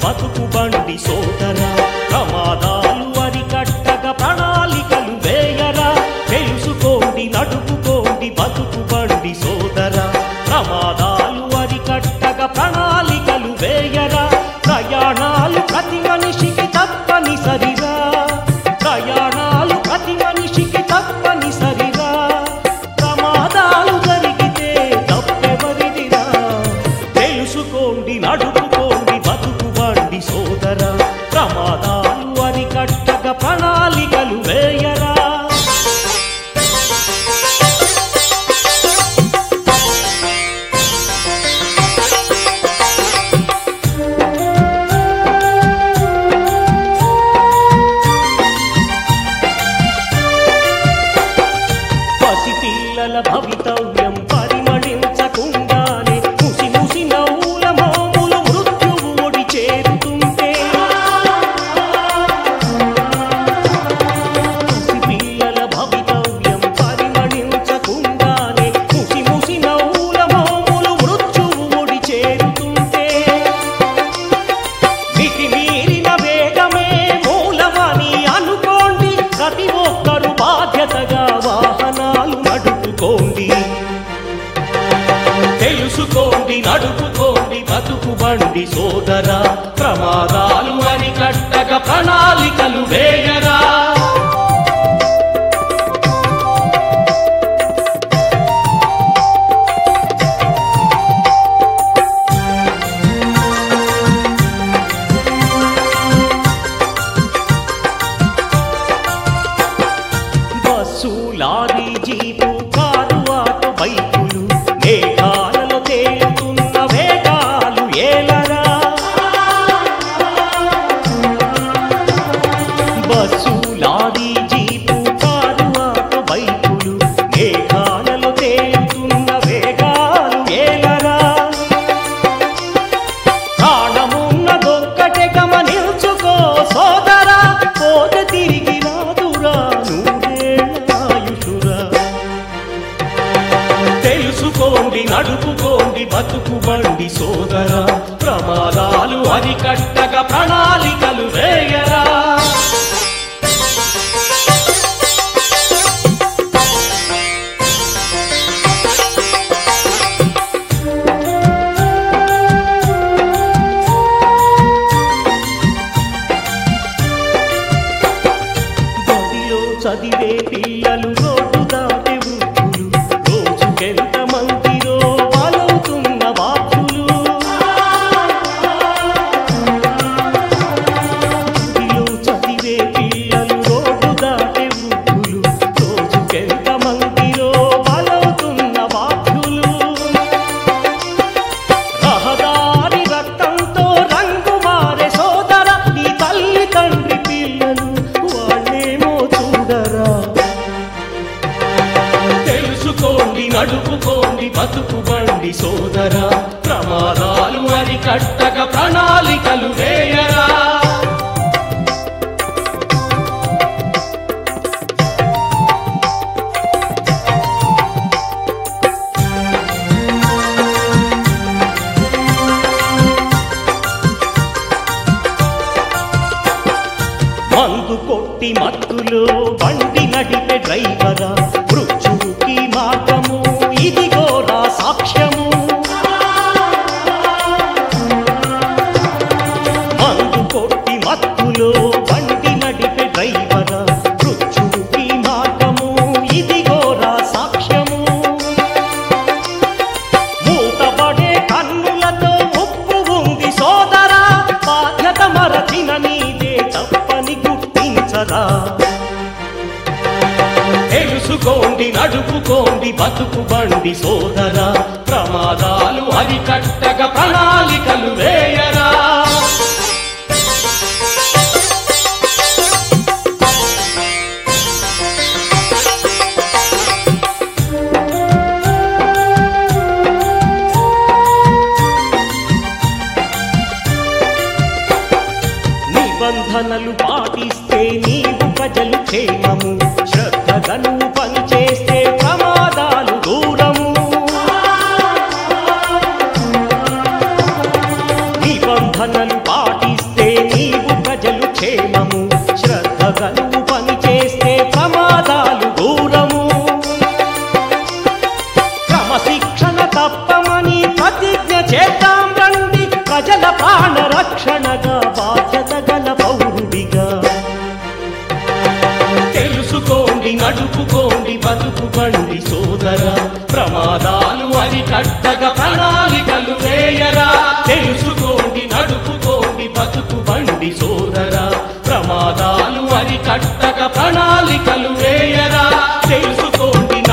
బతుకు బండి సోదరా ప్రమాదాలు అరికట్టగా ప్రణాళికలు వేయరా తెలుసుకోండి నడుపుకోండి బతుకు బండి సోదరా ప్రమాదాలు అరికట్టగా ప్రణాళికలు వేయరా ప్రయాణాలు ప్రతి మనిషికి తప్పనిసరిరా ప్రయాణాలు ప్రతి మనిషికి తప్పనిసరిరా ప్రమాదాలు జరిగితే తప్పెవరిదిరా తెలుసుకోండి నడుపుకోండి బతుకు బండి సోదరా ప్రమాదాలు అరికట్టగా ప్రణాళికలు వేయరా పసిపిల్లల భవితవ్యం పరిమళించకుండానే ముసి ముసి నవ్వుల మోములు మృత్యువు ఒడి చేరుతుంటే పసిపిల్లల భవితవ్యం పరిమళించకుండానే ముసి ముసి నవ్వుల మోములు మృత్యువు ఒడి చేరుతుంటే మితిమీరిన వేగమే మూలమని అనుకోండి ప్రతి ఒక్కరు బాధ్యతగా వాహనాలు నడుపుకోండి తెలుసుకోండి నడుపుకోండి బతుకు బండి సోదరా ప్రమాదాలు అరికట్టగా ప్రణాళికలు వేయరా bus lorry jeep car auto బైకులు మేఘాలలో తేలుతున్న వేగాలు ఏలరా bus lorry jeep car auto బైకులు మేఘాలలో తేలుతున్న వేగాలు ఏలరా ప్రాణమున్నదొక్కటే గమనించుకో సోదరా పోతే తిరిగి రాదురా తెలుసుకోండి నడుపుకోండి బతుకు బండి సోదరా ప్రమాదాలు అరికట్టగా ప్రణాళికలు వేయరా బడిలో చదివే పిల్లలు రోడ్డు దాటే వృద్ధులు రోజుకెంత మందిరో పాలవుతున్న బాధ్యులు బడిలో చదివే పిల్లలు రోడ్డు దాటే వృద్ధులు రోజుకెంత మందిరో పాలవుతున్న బాధ్యులు రహదారి రక్తంతో రంగు మారే సోదరా నీ తల్లి తండ్రి పిల్లలు వాళ్ళేమో చూడరా తెలుసుకోండి నడుపుకోండి బతుకు బండి సోదరా ప్రమాదాలు అరికట్టగా ప్రణాళికలు వేయరా మందు కొట్టి మత్తులో బండి నడిపే డ్రైవరా మృత్యువుకి మార్గము ఇదిగో నా సాక్ష్యము మందు కొట్టి మత్తులో బండి నడిపే డ్రైవరా మృత్యువుకి మార్గము ఇదిగో నా సాక్ష్యము మూతపడే కన్నులతో ముప్పు ఉంది సోదరా బాధ్యత మరచిన నీదే తప్పని గుర్తించరా తెలుసుకోండి నడుపుకోండి బతుకు బండి సోదరా ప్రమాదాలు అరికట్టగా ప్రణాళికలు వేయరా నిబంధనలు పాటిస్తే నీవు ప్రజలు క్షేమము శ్రద్ధగను పనిచేస్తే ప్రమాదాలు దూరము నిబంధన బతుకు బండి సోదరా ప్రమాదాలు అరికట్టగా ప్రణాళికలు వేయరా తెలుసుకోండి నడుపుకోండి బతుకు బండి సోదరా ప్రమాదాలు అరికట్టగా ప్రణాళికలు వేయరా తెలుసుకోండి